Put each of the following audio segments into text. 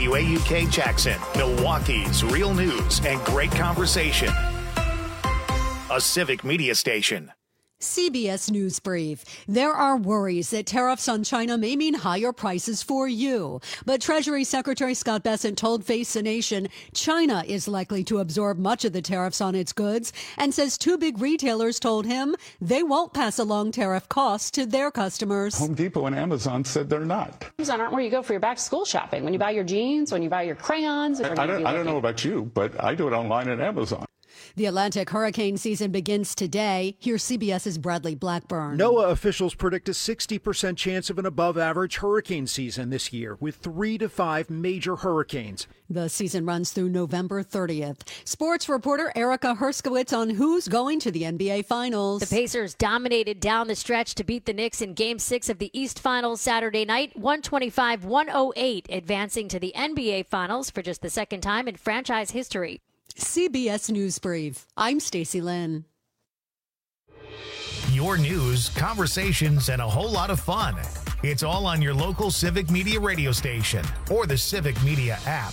WAUK Jackson, Milwaukee's real news and great conversation. A Civic Media station. CBS News Brief. There are worries that tariffs on China may mean higher prices for you. But Treasury Secretary Scott Bessent told Face the Nation China is likely to absorb much of the tariffs on its goods and says two big retailers told him they won't pass along tariff costs to their customers. Home Depot and Amazon said they're not. Amazon aren't where you go for your back to school shopping. When you buy your jeans, when you buy your crayons. I don't know about you, but I do it online at Amazon. The Atlantic hurricane season begins today. Here's CBS's Bradley Blackburn. NOAA officials predict a 60% chance of an above-average hurricane season this year, with 3 to 5 major hurricanes. The season runs through November 30th. Sports reporter Erica Herskowitz on who's going to the NBA Finals. The Pacers dominated down the stretch to beat the Knicks in Game 6 of the East Finals Saturday night, 125-108, advancing to the NBA Finals for just the second time in franchise history. CBS News Brief. I'm Stacey Lynn. Your news, conversations, and a whole lot of fun. It's all on your local Civic Media radio station or the Civic Media app.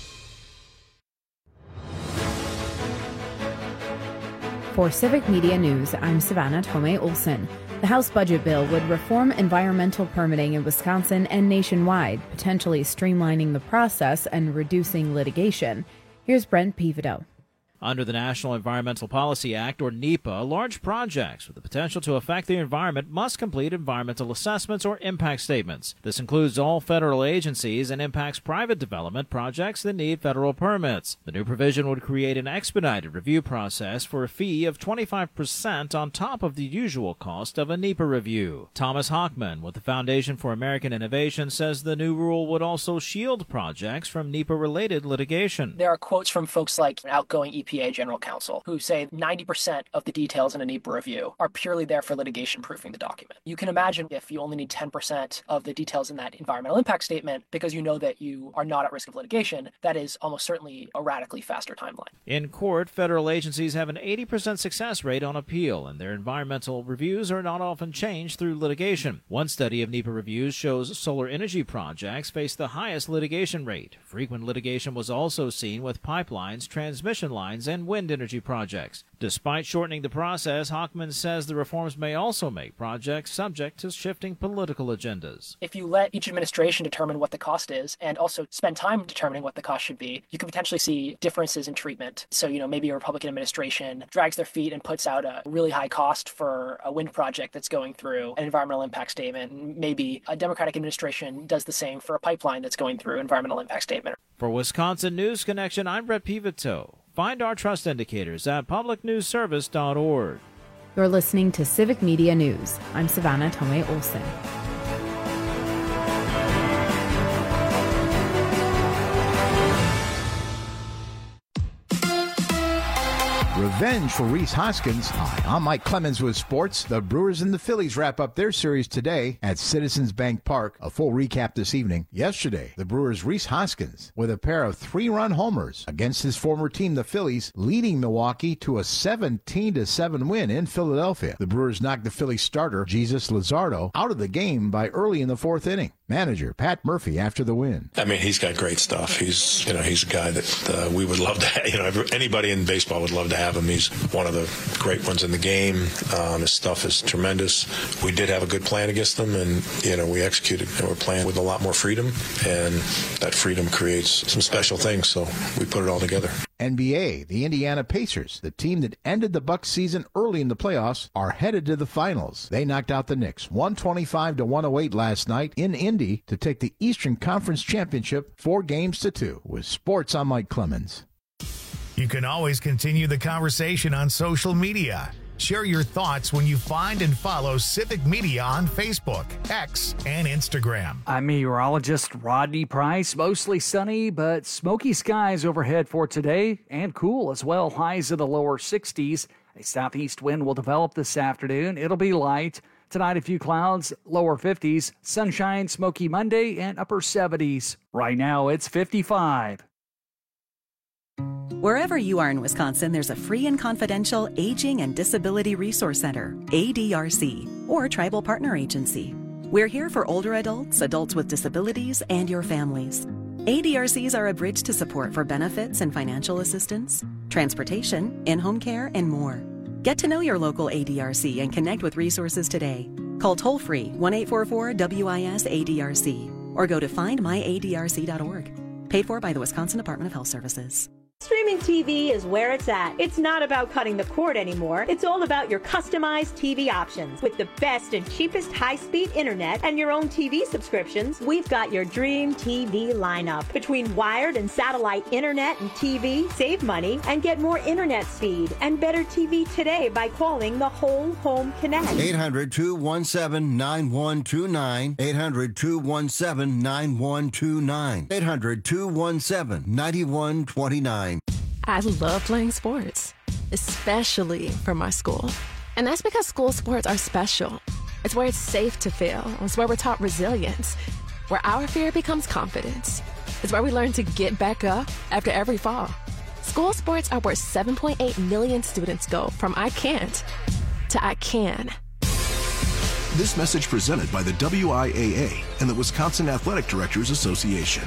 For Civic Media News, I'm Savannah Tomei Olson. The House budget bill would reform environmental permitting in Wisconsin and nationwide, potentially streamlining the process and reducing litigation. Here's Brent Pivoto. Under the National Environmental Policy Act, or NEPA, large projects with the potential to affect the environment must complete environmental assessments or impact statements. This includes all federal agencies and impacts private development projects that need federal permits. The new provision would create an expedited review process for a fee of 25% on top of the usual cost of a NEPA review. Thomas Hockman with the Foundation for American Innovation says the new rule would also shield projects from NEPA-related litigation. There are quotes from folks like an outgoing EPA General Counsel who say 90% of the details in a NEPA review are purely there for litigation proofing the document. You can imagine if you only need 10% of the details in that environmental impact statement because you know that you are not at risk of litigation, that is almost certainly a radically faster timeline. In court, federal agencies have an 80% success rate on appeal, and their environmental reviews are not often changed through litigation. One study of NEPA reviews shows solar energy projects face the highest litigation rate. Frequent litigation was also seen with pipelines, transmission lines, and wind energy projects. Despite shortening the process, Hockman says the reforms may also make projects subject to shifting political agendas. If you let each administration determine what the cost is and also spend time determining what the cost should be, you can potentially see differences in treatment. So, maybe a Republican administration drags their feet and puts out a really high cost for a wind project that's going through an environmental impact statement. Maybe a Democratic administration does the same for a pipeline that's going through an environmental impact statement. For Wisconsin News Connection, I'm Brett Pivoto. Find our trust indicators at publicnewsservice.org. You're listening to Civic Media News. I'm Savannah Tomei Olson. Revenge for Rhys Hoskins. Hi, I'm Mike Clemens with sports. The Brewers and the Phillies wrap up their series today at Citizens Bank Park. A full recap this evening. Yesterday, the Brewers' Rhys Hoskins with a pair of 3-run homers against his former team, the Phillies, leading Milwaukee to a 17-7 win in Philadelphia. The Brewers knocked the Phillies starter, Jesus Luzardo, out of the game by early in the fourth inning. Manager Pat Murphy after the win. I mean, he's got great stuff. He's a guy that we would love to have. Anybody in baseball would love to have him. He's one of the great ones in the game. His stuff is tremendous. We did have a good plan against them, and we executed. And we're playing with a lot more freedom, and that freedom creates some special things. So we put it all together. NBA, the Indiana Pacers, the team that ended the Bucks season early in the playoffs, are headed to the finals. They knocked out the Knicks 125-108 last night in Indy to take the Eastern Conference Championship 4-2. With sports, I'm Mike Clemens. You can always continue the conversation on social media. Share your thoughts when you find and follow Civic Media on Facebook, X, and Instagram. I'm meteorologist Rodney Price. Mostly sunny, but smoky skies overhead for today, and cool as well. Highs in the lower 60s. A southeast wind will develop this afternoon. It'll be light. Tonight, a few clouds, lower 50s. Sunshine, smoky Monday, and upper 70s. Right now, it's 55. Wherever you are in Wisconsin, there's a free and confidential Aging and Disability Resource Center, ADRC, or Tribal Partner Agency. We're here for older adults, adults with disabilities, and your families. ADRCs are a bridge to support for benefits and financial assistance, transportation, in-home care, and more. Get to know your local ADRC and connect with resources today. Call toll-free 1-844-WIS-ADRC or go to findmyadrc.org. Paid for by the Wisconsin Department of Health Services. Streaming TV is where it's at. It's not about cutting the cord anymore. It's all about your customized TV options. With the best and cheapest high-speed internet and your own TV subscriptions, we've got your dream TV lineup. Between wired and satellite internet and TV, save money and get more internet speed and better TV today by calling the Whole Home Connect. 800-217-9129. 800-217-9129. 800-217-9129. I love playing sports, especially for my school. And that's because school sports are special. It's where it's safe to fail. It's where we're taught resilience, where our fear becomes confidence. It's where we learn to get back up after every fall. School sports are where 7.8 million students go from I can't to I can. This message presented by the WIAA and the Wisconsin Athletic Directors Association.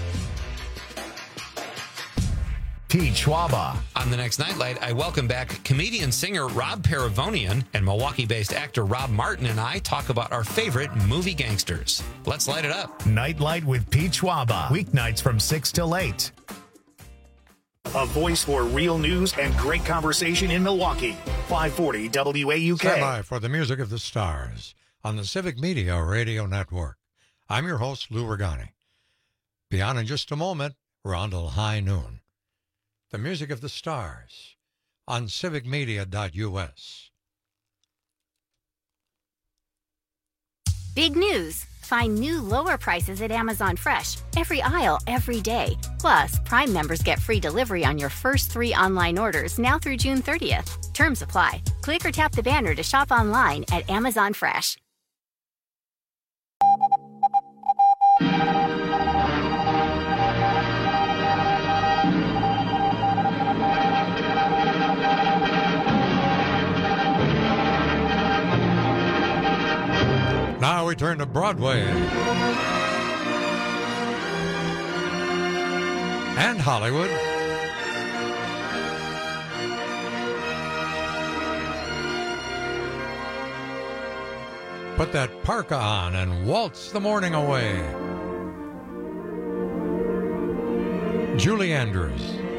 T. Schwaba. On the next Nightlight, I welcome back comedian-singer Rob Paravonian, and Milwaukee-based actor Rob Martin and I talk about our favorite movie gangsters. Let's light it up. Nightlight with Pete Schwaba. Weeknights from 6 till 8. A voice for real news and great conversation in Milwaukee. 540 WAUK. Stand by for the music of the stars on the Civic Media Radio Network. I'm your host, Lou Regani. Beyond in just a moment, we're on till high noon. The music of the stars on civicmedia.us. Big news! Find new lower prices at Amazon Fresh every aisle, every day. Plus, Prime members get free delivery on your first 3 online orders now through June 30th. Terms apply. Click or tap the banner to shop online at Amazon Fresh. Now we turn to Broadway and Hollywood. Put that parka on and waltz the morning away. Julie Andrews.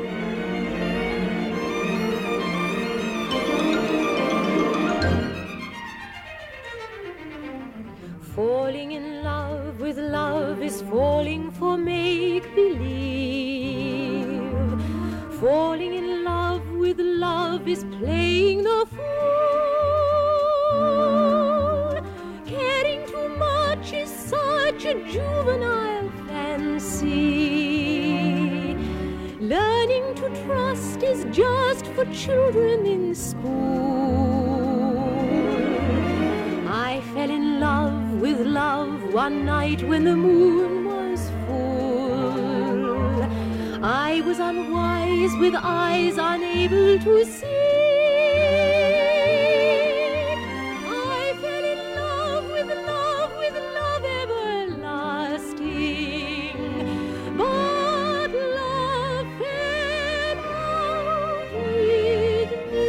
Falling in love with love is falling for make-believe. Falling in love with love is playing the fool. Caring too much is such a juvenile fancy. Learning to trust is just for children in school. I fell in love with love one night when the moon was full. I was unwise with eyes unable to see. I fell in love with love everlasting. But love fell out with me.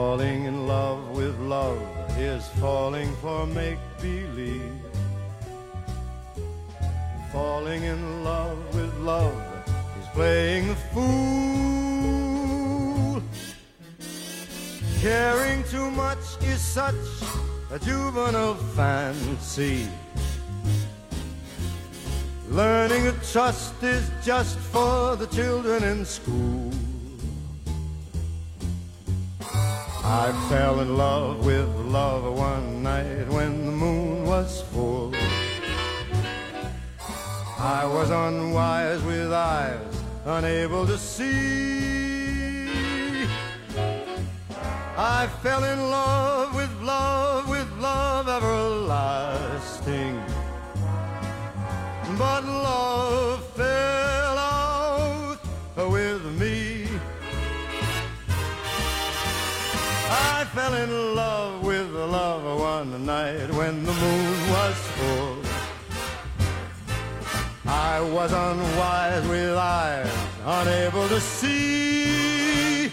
Falling in love with love is falling for make-believe. Falling in love with love is playing the fool. Caring too much is such a juvenile fancy. Learning to trust is just for the children in school. I fell in love with love one night when the moon was full. I was unwise with eyes unable to see. I fell in love with love everlasting. But love fell out with me. I fell in love with love one night when the moon was full. I was unwise with eyes unable to see.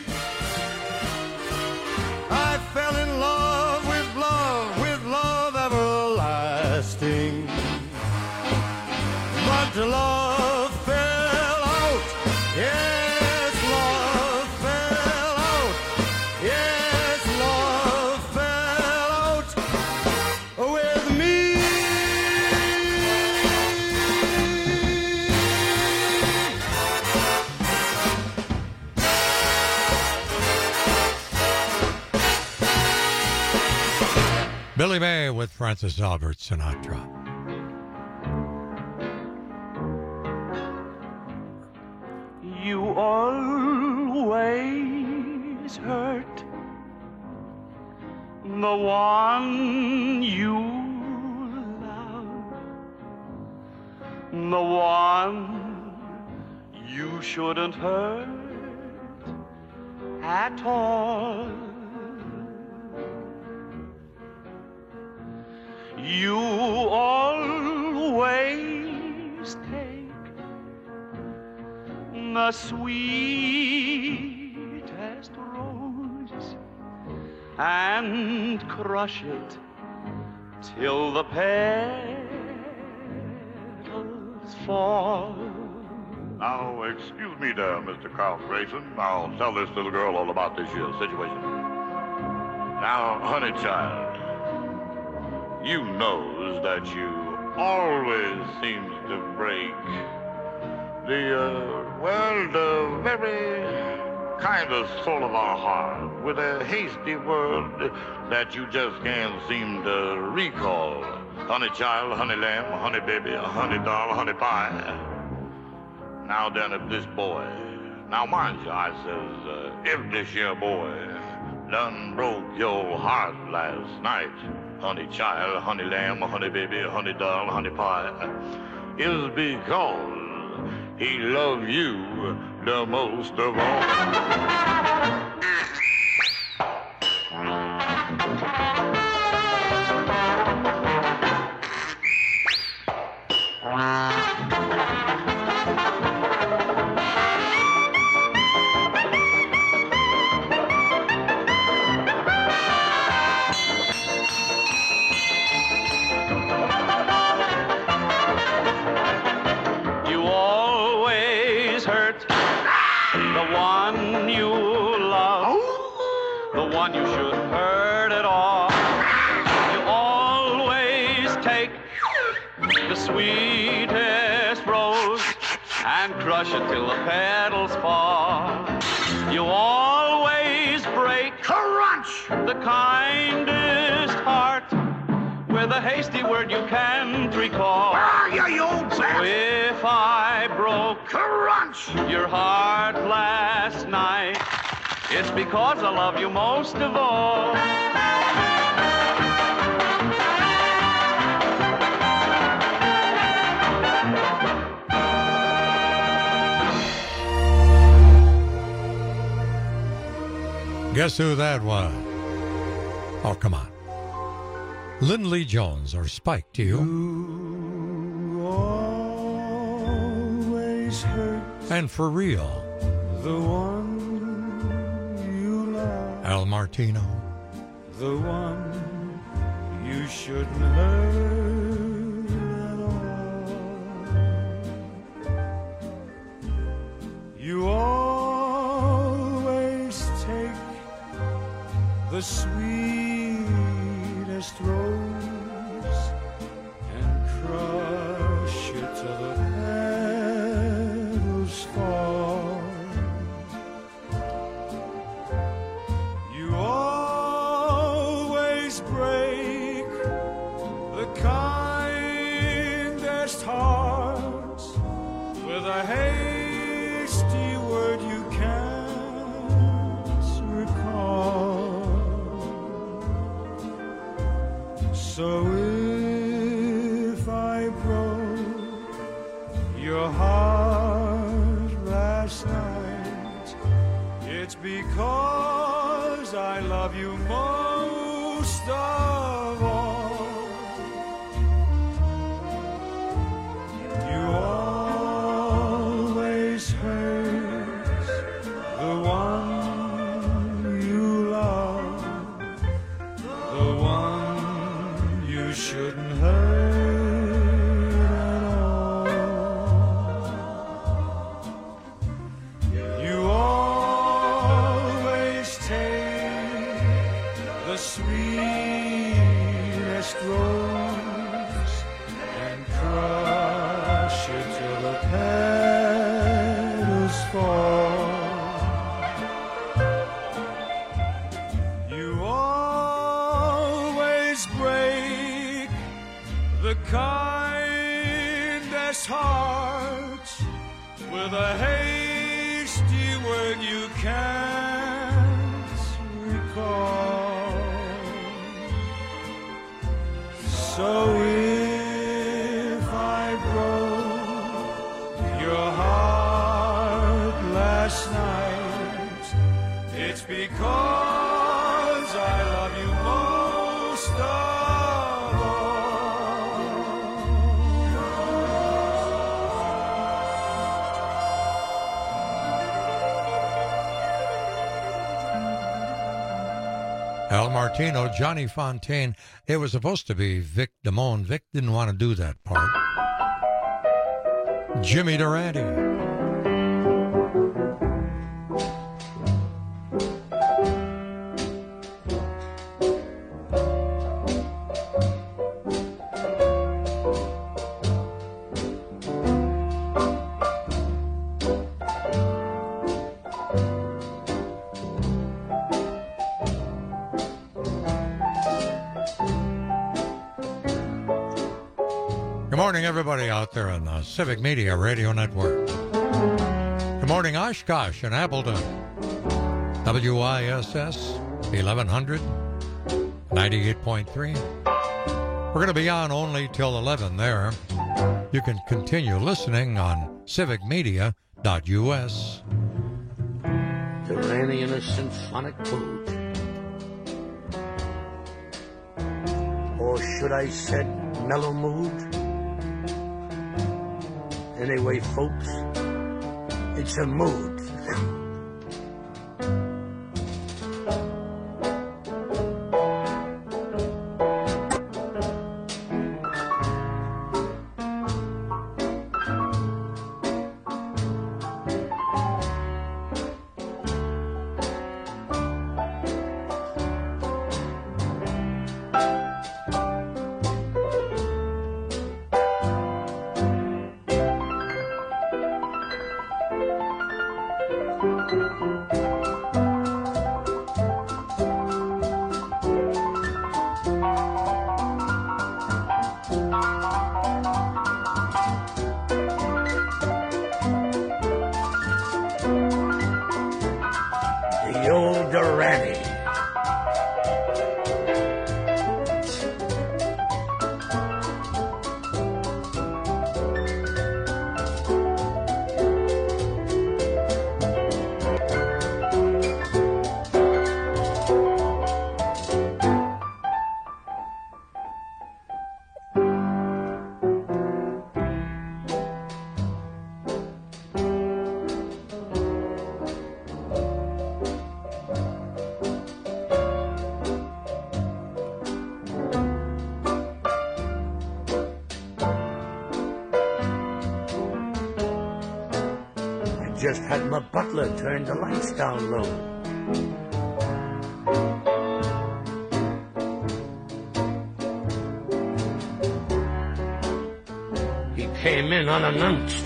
I fell in love with love everlasting. But love fell out, yes, love fell out, yes, love fell out with me. Billy May with Francis Albert Sinatra. You always hurt the one you love, the one you shouldn't hurt at all. You always take the sweetest rose and crush it till the petals fall. Now, excuse me there, Mr. Carl Grayson. I'll tell this little girl all about this here situation. Now, honey child, you knows that you always seems to break the very kind of soul of our heart with a hasty word that you just can't seem to recall. Honey child, honey lamb, honey baby, honey doll, honey pie. Now then, if this boy, now mind you, I says, if this here boy done broke your heart last night, honey child, honey lamb, honey baby, honey doll, honey pie, is because he loved you the most of all. You should hurt it all. You always take the sweetest rose and crush it till the petals fall. You always break the kindest heart with a hasty word you can't recall. Where are you, you old so if I broke your heart last night, it's because I love you most of all. Guess who that was? Oh, come on. Lindley Jones or Spike to you. You always hurt and for real. the one you love. Al Martino. The one you shouldn't hurt at all. You always take the sweetest rose and crush it till the petals fall. You always break the kindest hearts with a hasty word you can't recall. So if I broke your heart last night, it's because I love you most of all. You always hurt the one you love, the one you shouldn't hurt at all. You always take the sweetest rose and crush it till the petals fall. You always break the kindest heart with a hasty word you can't recall. So if I broke your heart last night, it's because I love you most of Al Martino, Johnny Fontaine. It was supposed to be Vic Damone. Vic didn't want to do that part. Jimmy Durante. Good morning, everybody out there on the Civic Media Radio Network. Good morning, Oshkosh and Appleton. WISS 1100, 98.3. We're going to be on only till 11 there. You can continue listening on civicmedia.us. Turanian a symphonic mood. Or should I said mellow mood? Anyway, folks, it's a mood. just had my butler turn the lights down low. He came in unannounced.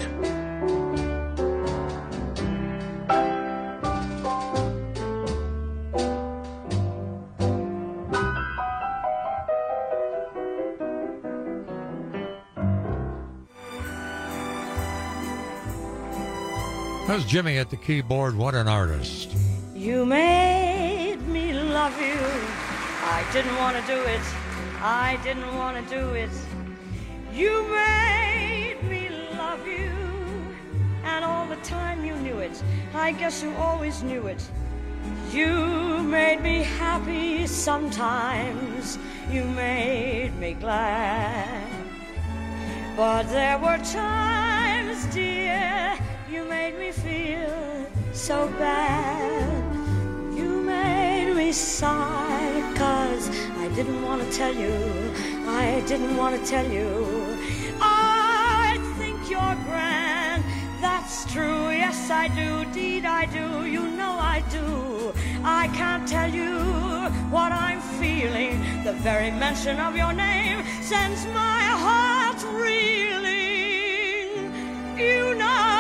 That's Jimmy at the keyboard. What an artist. You made me love you. I didn't want to do it. I didn't want to do it. You made me love you. And all the time you knew it. I guess you always knew it. You made me happy sometimes. You made me glad. But there were times, dear, you made me feel so bad. You made me sigh, 'cause I didn't want to tell you. I didn't want to tell you. I think you're grand, that's true. Yes, I do, deed I do. You know I do. I can't tell you what I'm feeling. The very mention of your name sends my heart reeling. You know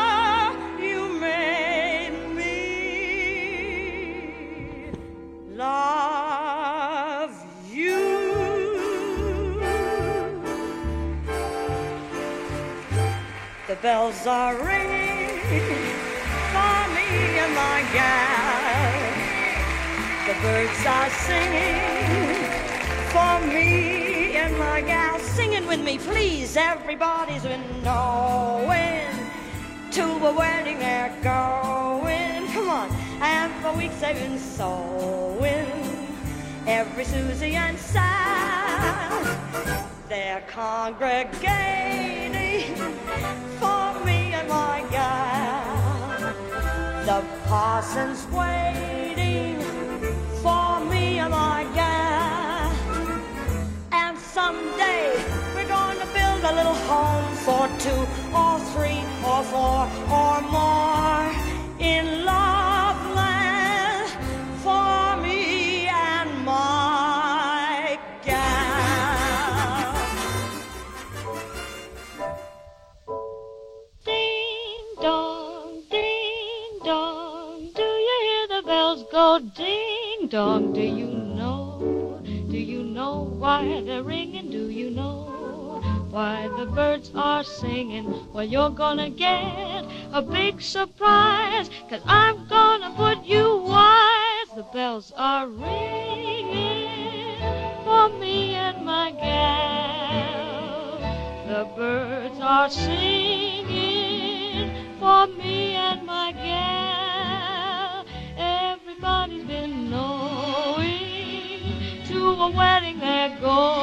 love you. The bells are ringing for me and my gal. The birds are singing for me and my gal. Sing it with me, please. Everybody's been knowing to a wedding they're going. Come on. And for weeks they've been sewing. Every Susie and Sam, they're congregating for me and my gal. The parson's waiting for me and my gal. And someday we're going to build a little home for 2 or 3 or 4 or more in Loveland for me and my gal. Ding dong, do you hear the bells go ding dong? Do you know why they're ringing? Do you know why the birds are singing? Well, you're gonna get a big surprise, 'cause I'm gonna put you wise. The bells are ringing for me and my gal. The birds are singing for me and my gal. Everybody's been knowing to a wedding they're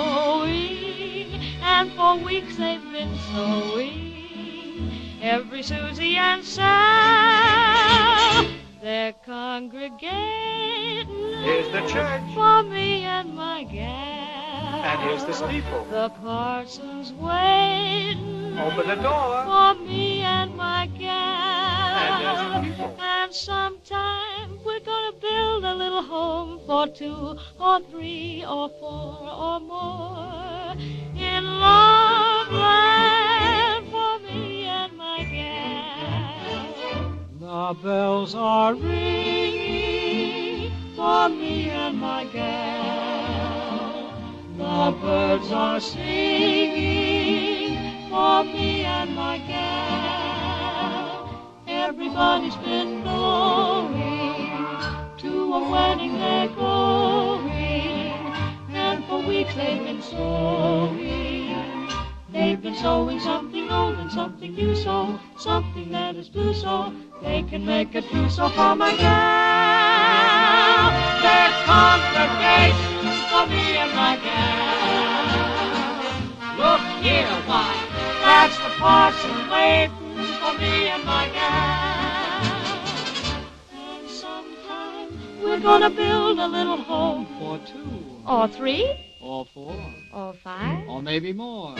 going, and for weeks they've been sewing. Every Susie and Sal, they're congregating. Here's the church for me and my gal. And here's the steeple. The parson's waiting. Open the door for me and my gal. And there's the people. And sometime we're gonna build a little home for 2 or 3 or 4 or more in Loveland for me and my gal. The bells are ringing for me and my gal. The birds are singing for me and my gal. Everybody's been knowing to a wedding they're going, and for weeks they've been sewing. They've been sewing something old and something new, so something that is blue, so they can make a trousseau for my gal. There's congregation for me and my gal. Look here, why, that's the parson waiting for me and my gal. And sometime we're gonna build a little home for 2 or 3 Or 4. Or 5. Or maybe more.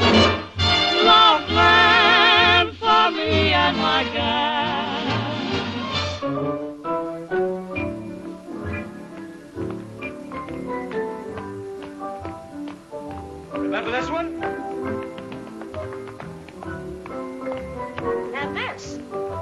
Loveland for me and my gal. Remember this one? Now this.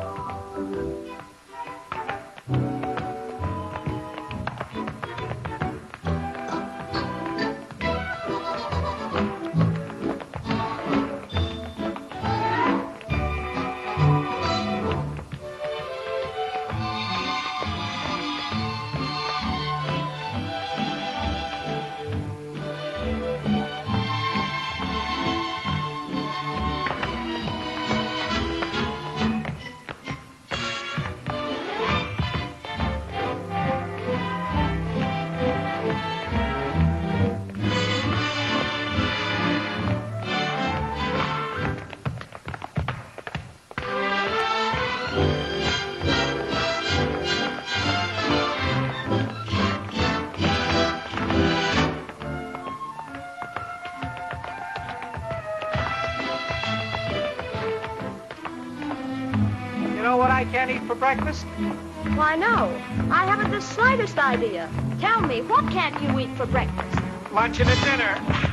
You know what I can't eat for breakfast? Why, no. I haven't the slightest idea. Tell me, what can't you eat for breakfast? Lunch and a dinner.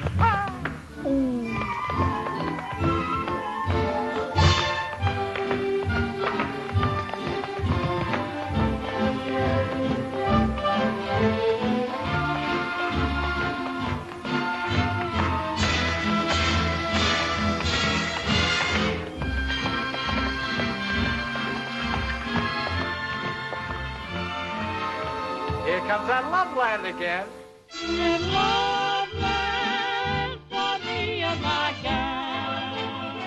Here comes that Loveland again. Loveland for me and my gal.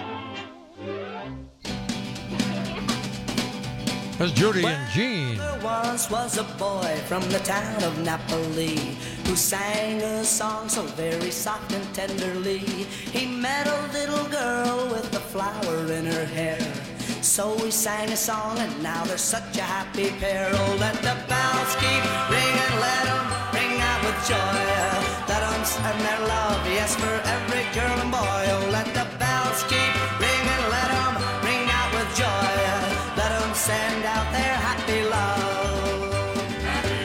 That's Judy and Jean. There once was a boy from the town of Napoli who sang a song so very soft and tenderly. He met a little girl with a flower in her hair. So we sang a song and now they're such a happy pair. Oh, let the bells keep ringing, let them ring out with joy. Let them send their love, yes, for every girl and boy. Oh, let the bells keep ringing, let them ring out with joy. Let them send out their happy love. Happy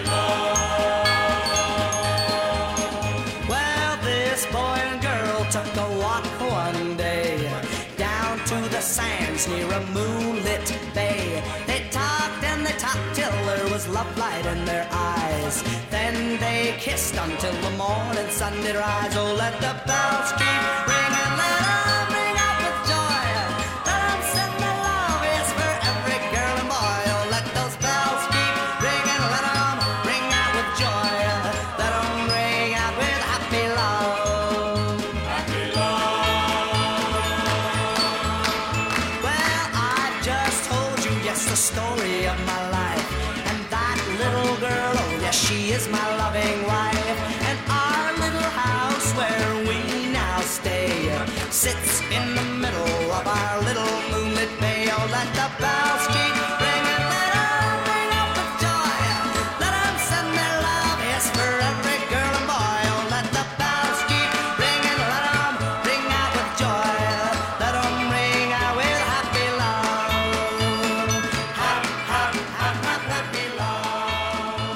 love. Well, this boy and girl took a walk one day down to the sands near a moonlit bay. They talked and they talked till there was love light in their eyes. Then they kissed until the morning sun did rise. Oh, let the bells keep ringing, let them ring out with joy. Let them send their love, yes, for every girl and boy. Oh, let those bells keep ringing, let them ring out with joy. Let them ring out with happy love. Happy love. Well, I just told you, yes, the story of my life. And that little girl, oh yes, she is my loving wife. And our little house where we now stay sits in the middle of our little moonlit bay. Oh, let the bells keep ringing, let them ring out with joy. Let them send their love, yes, for every girl and boy. Oh, let the bells keep ringing, let them ring out with joy. Let them ring out with happy love. Happy love.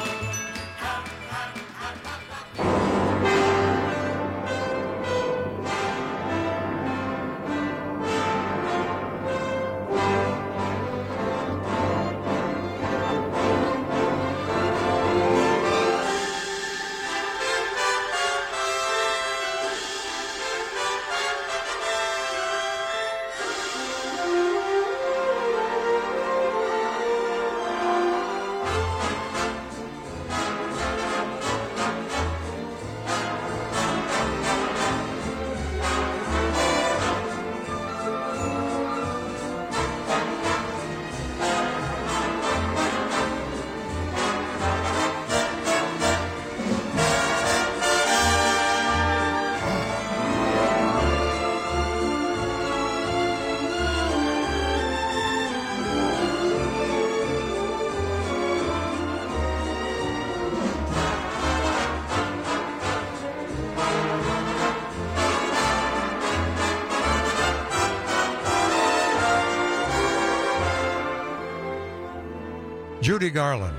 Judy Garland.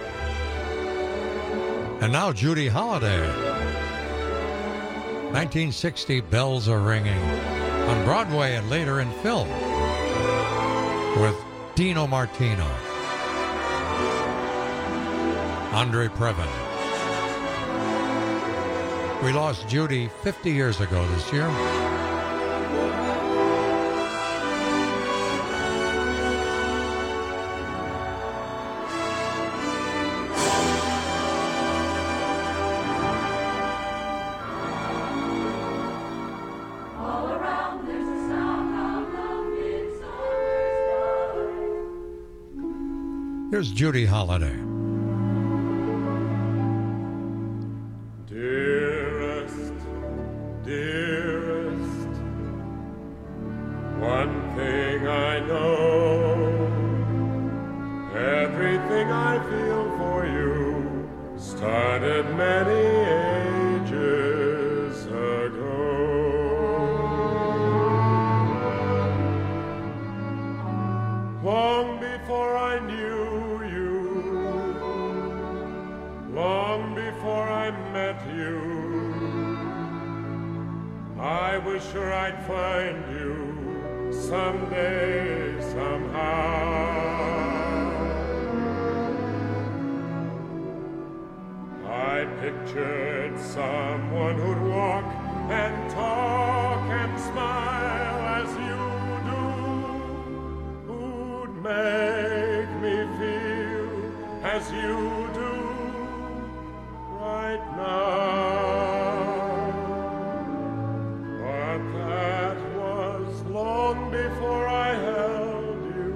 And now Judy Holliday. 1960, Bells Are Ringing. On Broadway and later in film with Dino Martino. Andre Previn. We lost Judy 50 years ago this year. Here's Judy Holliday. Dearest, dearest, one thing I know, everything I feel for you started many ages ago. Long before I knew long before I met you, I was sure I'd find you someday, somehow. I pictured someone who'd walk and talk and smile as you do, who'd make me feel as you do right now. But that was long before I held you,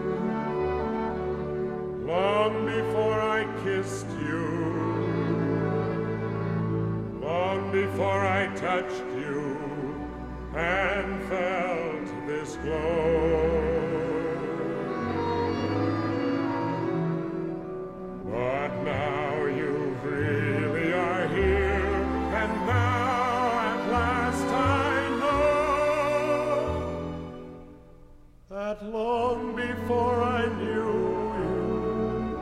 long before I kissed you, long before I touched you and felt this glow. But now you really are here, and now at last I know that long before I knew you,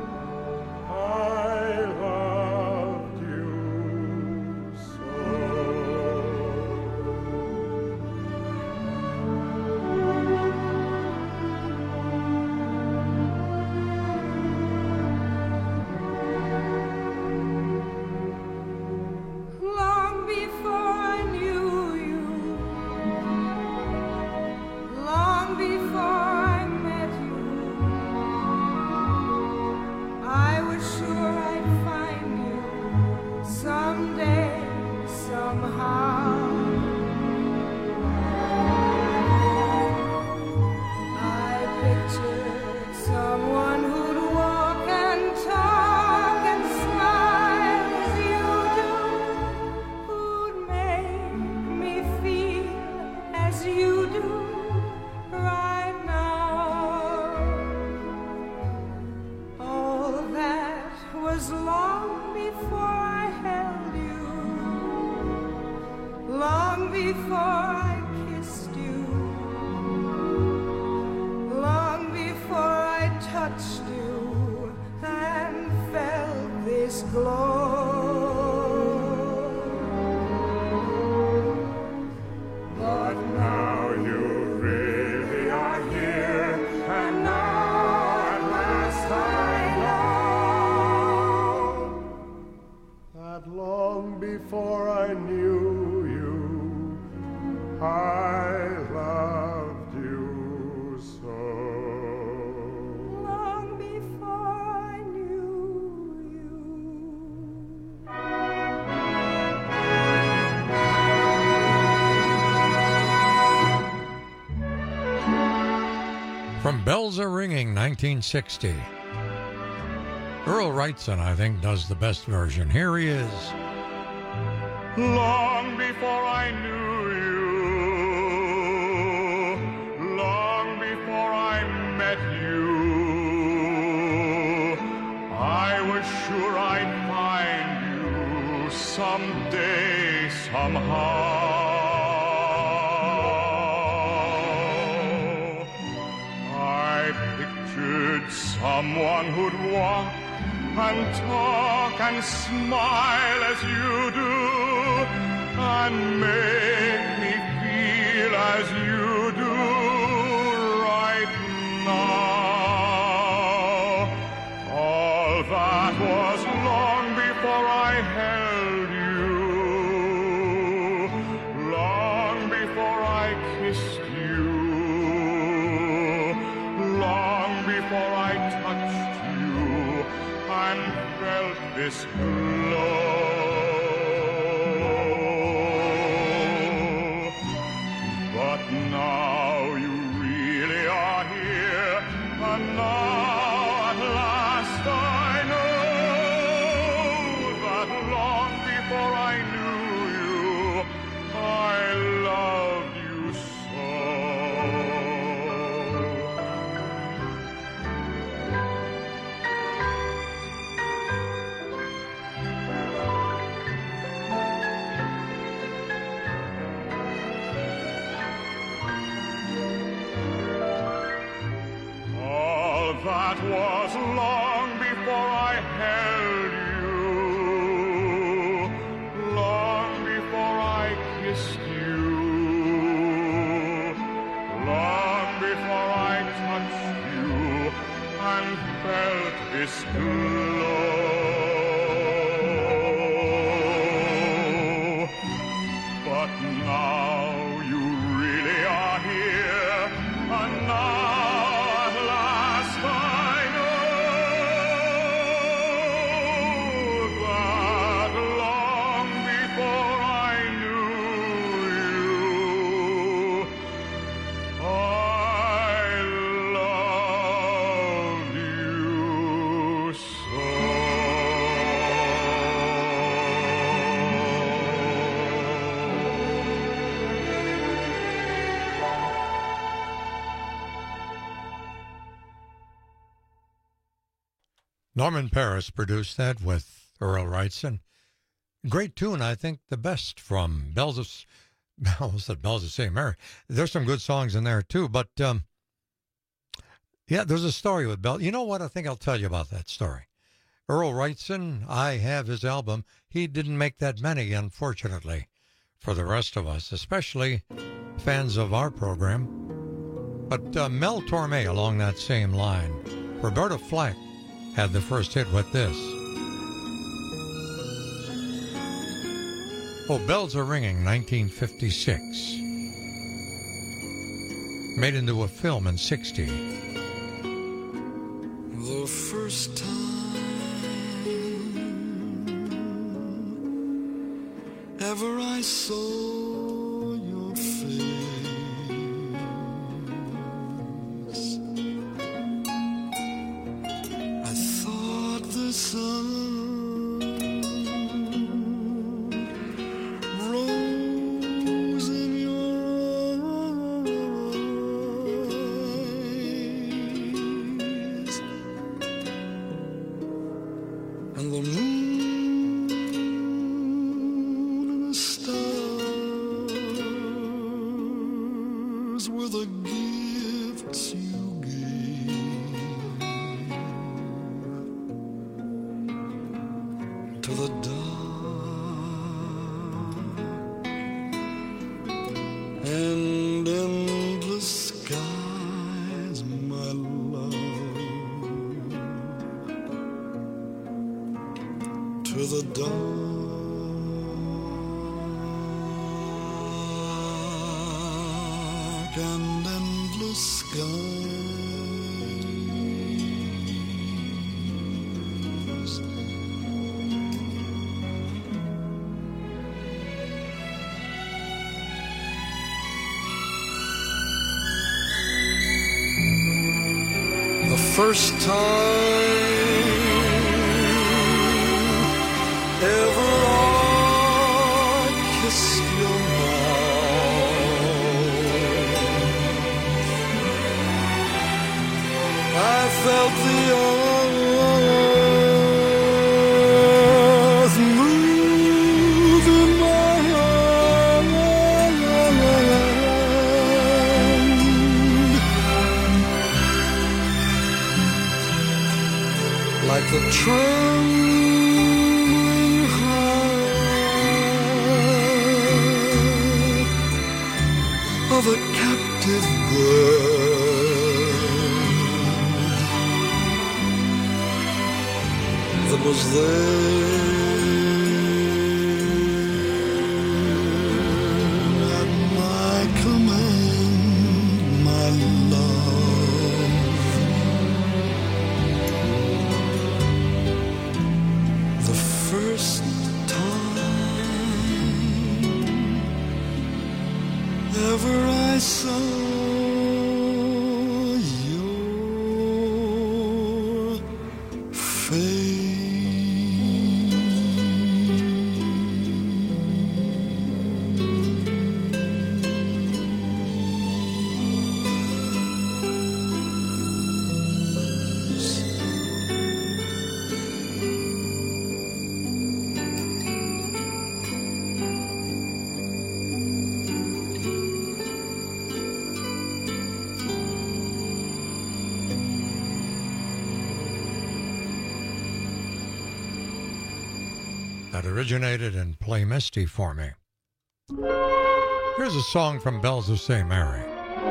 I loved you Long before I knew you, long before I met you, I was sure I'd find you someday, somehow. I pictured someone who'd walk and talk and smile as you do, who'd make me feel as you do right now. All that was long before I held you, long before I kissed you, long before I touched you and felt this glow. But now you really are here, and now at last I know that long before I knew you, I loved you so. Long before I knew From Bells Are Ringing, 1960. Earl Wrightson, I think, does the best version. Here he is. Long before I knew you, long before I met you, I was sure I'd find you someday, somehow. I pictured with someone who'd walk and talk and smile as you do, and make me feel as you do right now. All that was long before I held you, long before I kissed you, long before I touched you and felt this glow. But now you really are here, and now at last I know that long before I knew you, I loved you so. All that was long before I held you, long before I kissed you, long before I touched you and felt this glow. But now you really are here, and now at last I know that long before I knew you, I loved you Norman Paris produced that with Earl Wrightson. Great tune, I think the best from Bells of St. Mary. There's some good songs in there too, but yeah, there's a story with Bell. You know what? I think I'll tell you about that story. Earl Wrightson, I have his album. He didn't make that many, unfortunately, for the rest of us, especially fans of our program. But Mel Torme along that same line. Roberta Flack had the first hit with this. Oh, Bells Are Ringing, 1956. Made into a film in 60. The first time ever I saw your face, I thought the sun rose in your eyes, and the moon and the stars were the gifts you gave to the dark and endless skies, my love, to the dark and endless skies. The first time ever I kissed your mouth, I felt the earth move in my hand, of a captive bird that was there at my command, my love. The first ever I saw your face. That originated in Play Misty for Me. Here's a song from Bells of St. Mary.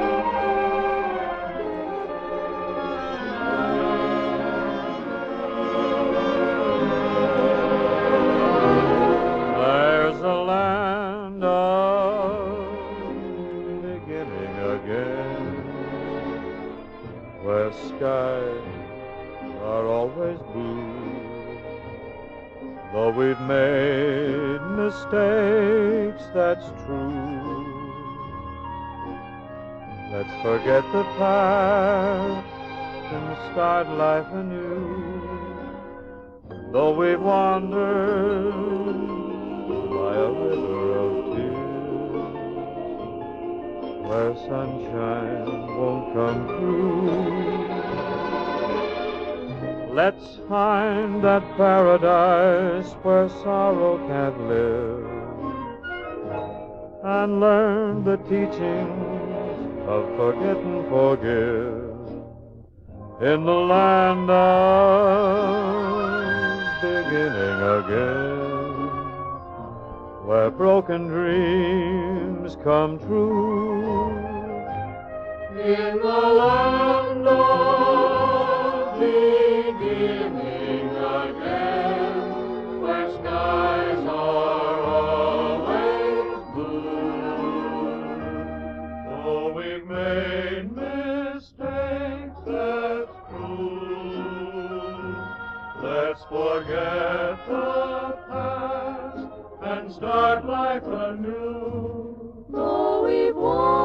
There's a land of beginning again, where skies are always blue. Though we've made mistakes, that's true. Let's forget the past and start life anew. Though we've wandered by a river of tears, where sunshine won't come through, let's find that paradise where sorrow can't live, and learn the teachings of forget and forgive in the land of beginning again, where broken dreams come true. In the land of beginning again, where skies are always blue. Though we've made mistakes, that's true. Let's forget the past and start life anew. Though we've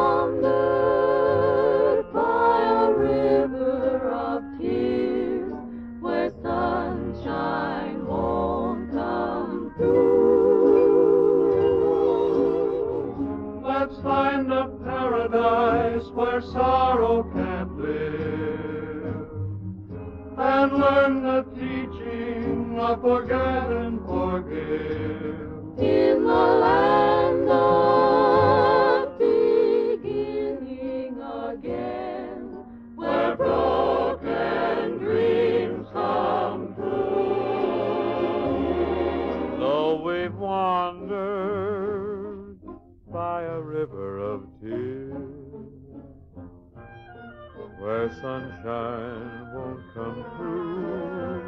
wandered by a river of tears, where sunshine won't come through, let's find a paradise where sorrow can't live, and learn the teaching of forget and forgive in the land of beginning again, where broken dreams come true. Though we've wandered by a river of tears, where sunshine won't come through,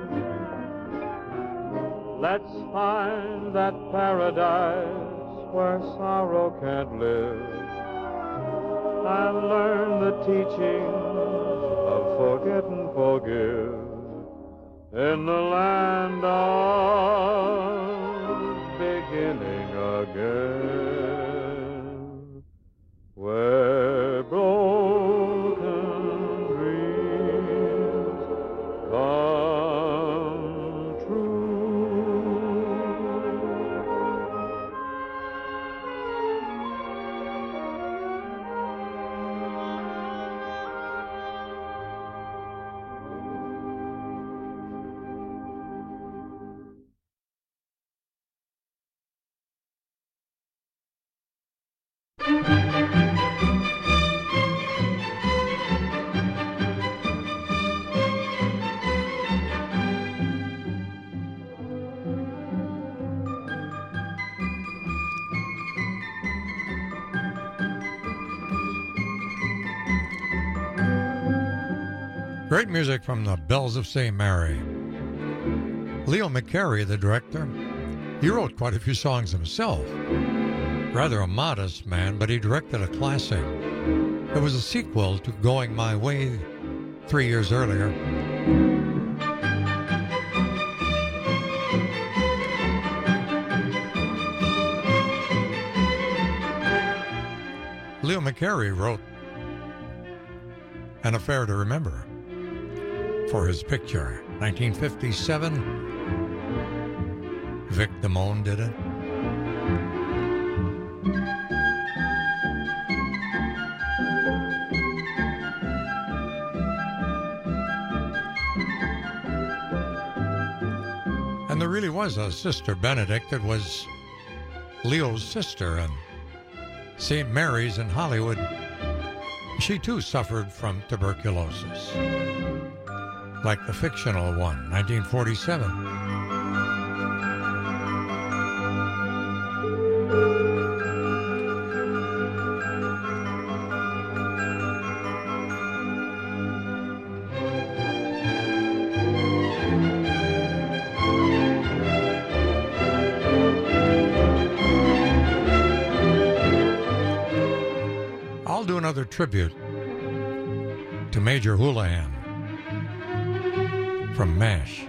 let's find that paradise where sorrow can't live, and learn the teachings of forget and forgive in the land of beginning again, where broken dreams come true. Great music from the Bells of St. Mary. Leo McCarey, the director, he wrote quite a few songs himself. Rather a modest man, but he directed a classic. It was a sequel to Going My Way 3 years earlier. Leo McCarey wrote An Affair to Remember for his picture. 1957. Vic Damone did it. And there really was a Sister Benedict that was Leo's sister, and St. Mary's in Hollywood, she too suffered from tuberculosis, like the fictional one, 1947. I'll do another tribute to Major Houlihan from MASH.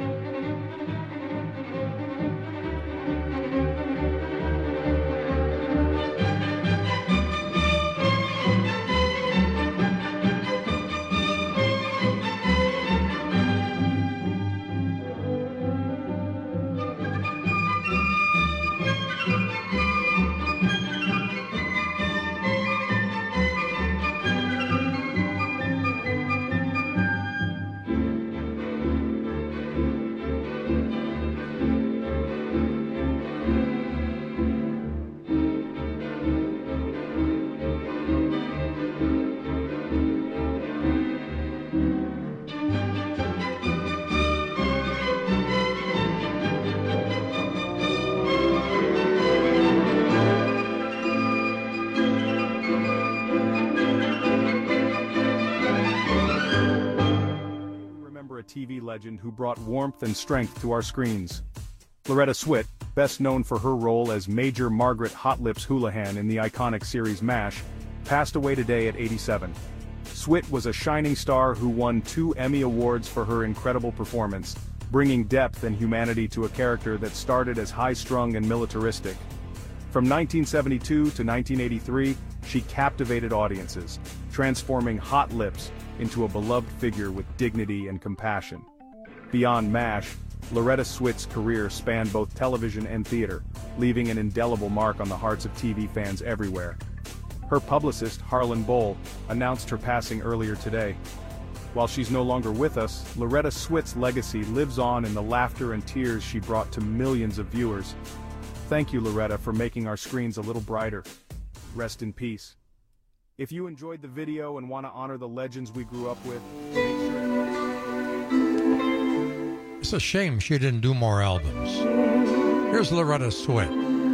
TV legend who brought warmth and strength to our screens. Loretta Swit, best known for her role as Major Margaret Hot Lips Houlihan in the iconic series MASH, passed away today at 87. Swit was a shining star who won 2 Emmy Awards for her incredible performance, bringing depth and humanity to a character that started as high-strung and militaristic. From 1972 to 1983, she captivated audiences, transforming Hot Lips into a beloved figure with dignity and compassion. Beyond MASH, Loretta Swit's career spanned both television and theater, leaving an indelible mark on the hearts of TV fans everywhere. Her publicist, Harlan Boll, announced her passing earlier today. While she's no longer with us, Loretta Swit's legacy lives on in the laughter and tears she brought to millions of viewers. Thank you, Loretta, for making our screens a little brighter. Rest in peace. If you enjoyed the video and want to honor the legends we grew up with, make sure... It's a shame she didn't do more albums. Here's Loretta Swit.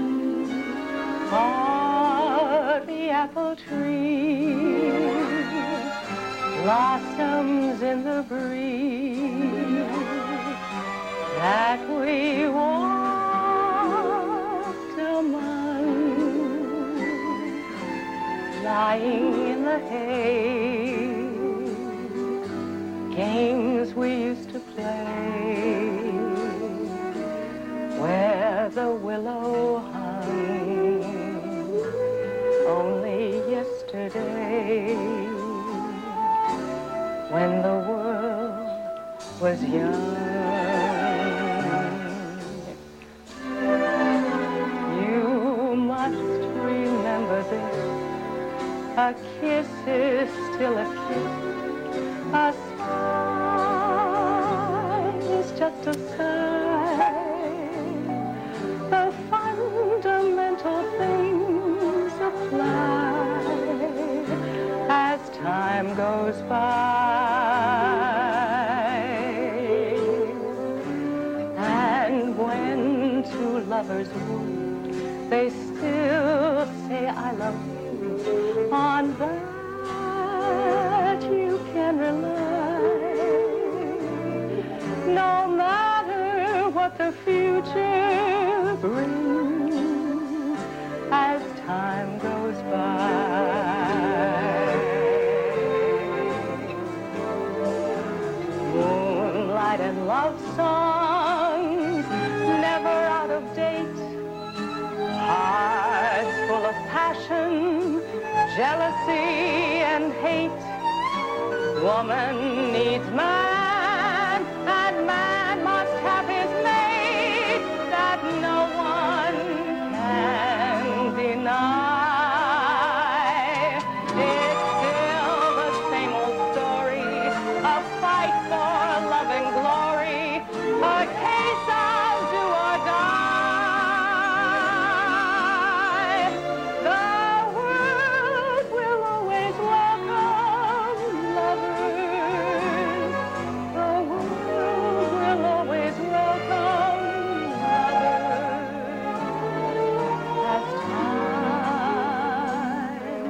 On the apple tree blossoms in the breeze that we walked among, lying in the hay, games we used to play, where the willow hung only yesterday, when the world was young. You must remember this. A kiss is still a kiss. A sigh is just a sigh. The fundamental things apply as time goes by. And when two lovers woo, they still say I love you. On that you can rely. the future brings as time goes by. Moonlight and love songs, never out of date. Hearts full of passion, jealousy and hate. Woman needs man, and man must have his mate that no one can deny. It's still the same old story, a fight for love and glory, a case of do or die. The world will always welcome lovers. The world will always welcome lovers as time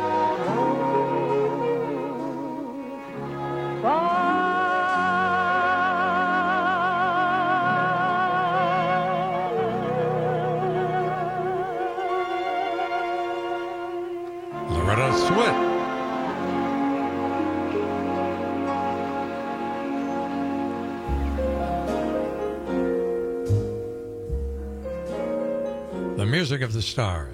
goes by. Loretta Swit. The music of the stars.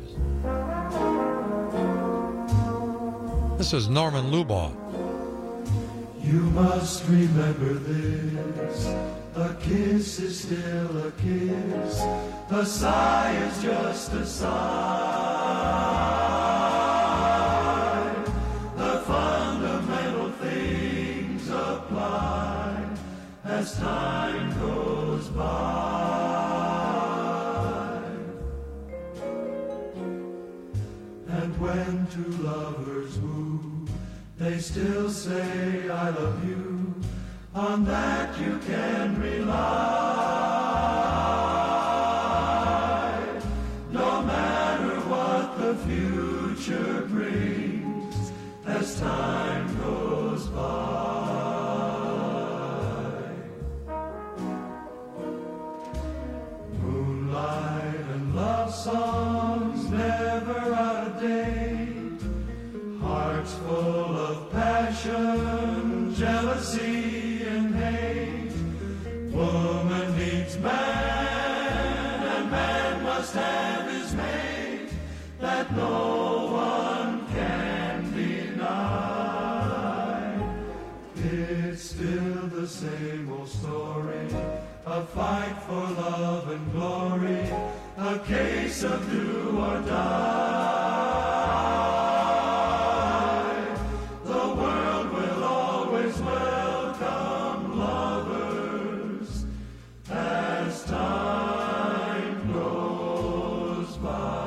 This is Norman Luboff. You must remember this. A kiss is still a kiss. A sigh is just a sigh. The fundamental things apply as time goes by. And when two lovers woo, they still say I love you. On that you can rely. No matter what the future brings as time goes by. Moonlight and love songs never out of date. Hearts full of passion, jealousy, and hate. Woman needs man, and man must have his mate that no one can deny. It's still the same old story, a fight for love and glory, a case of do or die. The world will always welcome lovers as time goes by.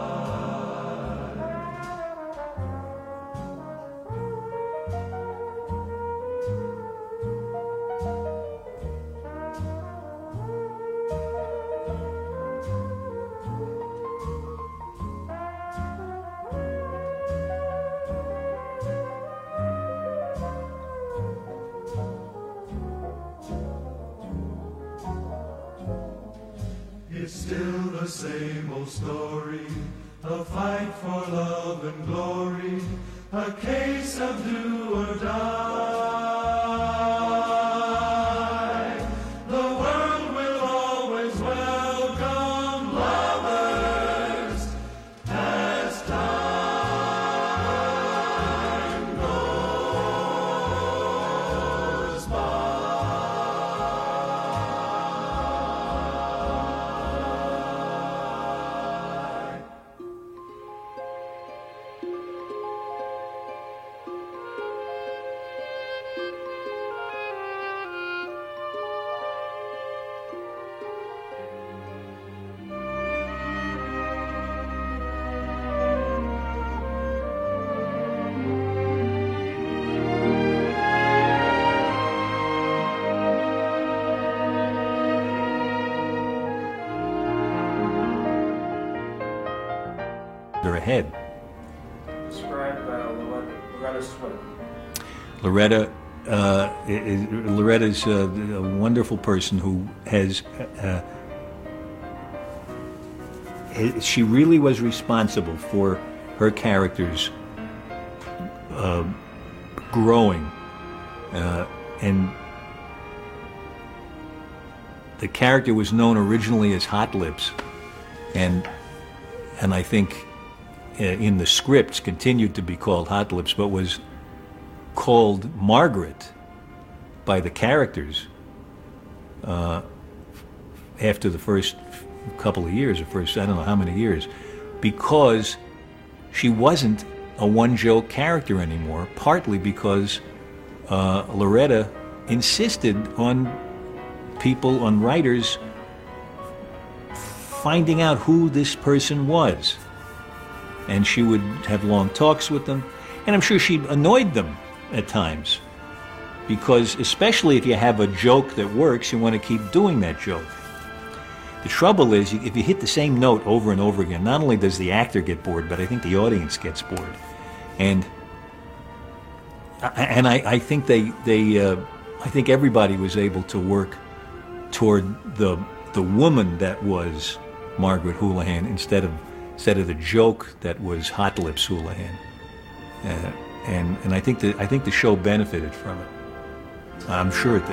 It's still the same old story, a fight for love and glory, a case of do or die. The world will always welcome lovers as time goes by. They're ahead. Describe Loretta Swit. Loretta's a wonderful person who has she really was responsible for her characters growing, and the character was known originally as Hot Lips, and I think in the scripts continued to be called Hot Lips, but was called Margaret by the characters after the first couple of years, or first I don't know how many years, because she wasn't a one-joke character anymore, partly because Loretta insisted on people, on writers, finding out who this person was. And she would have long talks with them, and I'm sure she annoyed them at times, because especially if you have a joke that works, you want to keep doing that joke. The trouble is, if you hit the same note over and over again, not only does the actor get bored, but I think the audience gets bored. And I think I think everybody was able to work toward the woman that was Margaret Houlihan instead of the joke that was Hot Lips Houlihan. And I think the show benefited from it. I'm sure it did.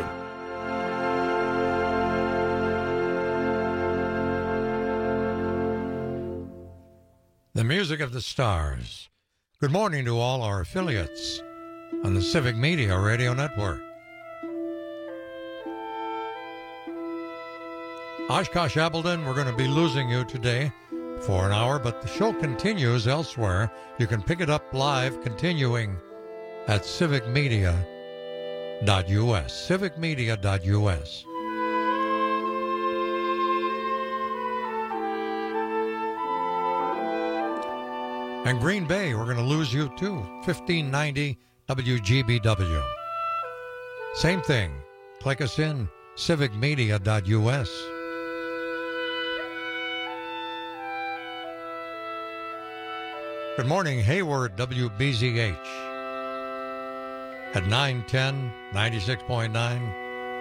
The music of the stars. Good morning to all our affiliates on the Civic Media Radio Network. Oshkosh Appleton, we're going to be losing you today for an hour, but the show continues elsewhere. You can pick it up live, continuing at civicmedia.us. Civicmedia.us. And Green Bay, we're going to lose you too. 1590 WGBW. Same thing. Click us in, civicmedia.us. Good morning, Hayward, WBZH. At 910, 96.9.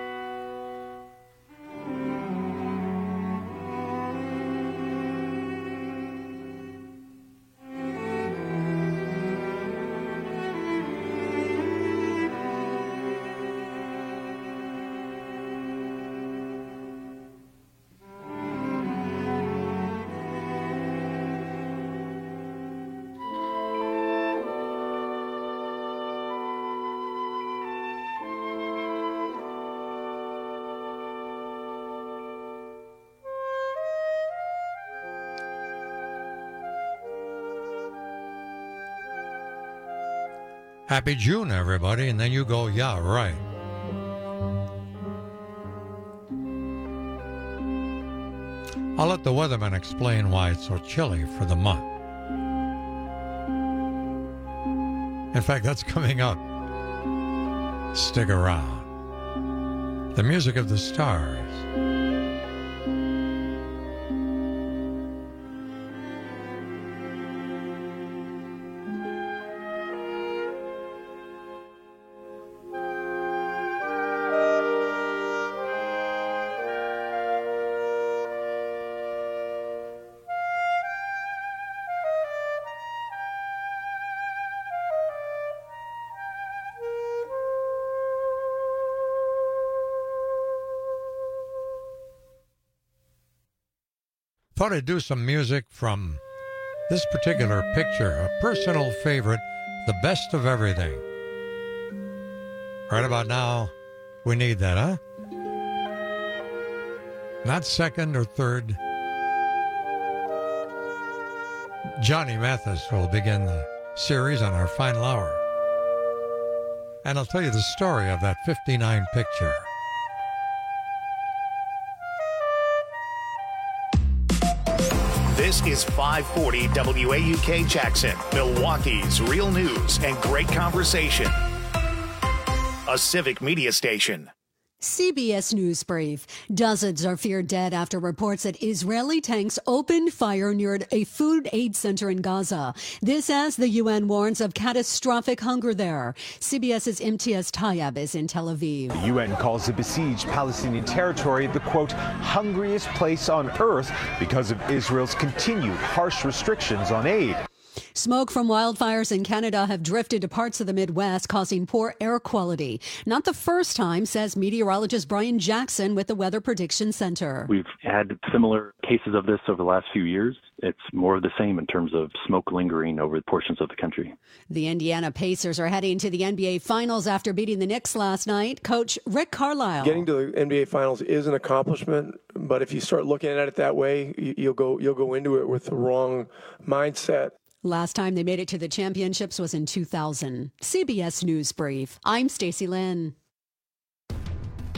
Happy June, everybody, and then you go, yeah, right. I'll let the weatherman explain why it's so chilly for the month. In fact, that's coming up. Stick around. The music of the stars. Thought I'd do some music from this particular picture, a personal favorite, The Best of Everything. Right about now, we need that, huh? Not second or third. Johnny Mathis will begin the series on our final hour. And I'll tell you the story of that 59 picture. This is 540 WAUK Jackson, Milwaukee's real news and great conversation. A Civic Media station. CBS News Brief. Dozens are feared dead after reports that Israeli tanks opened fire near a food aid center in Gaza. This as the UN warns of catastrophic hunger there. CBS's Imtiaz Tayeb is in Tel Aviv. The UN calls the besieged Palestinian territory the, quote, hungriest place on earth because of Israel's continued harsh restrictions on aid. Smoke from wildfires in Canada have drifted to parts of the Midwest, causing poor air quality. Not the first time, says meteorologist Brian Jackson with the Weather Prediction Center. We've had similar cases of this over the last few years. It's more of the same in terms of smoke lingering over portions of the country. The Indiana Pacers are heading to the NBA Finals after beating the Knicks last night. Coach Rick Carlisle. Getting to the NBA Finals is an accomplishment, but if you start looking at it that way, you'll go into it with the wrong mindset. Last time they made it to the championships was in 2000. CBS News Brief. I'm Stacey Lynn.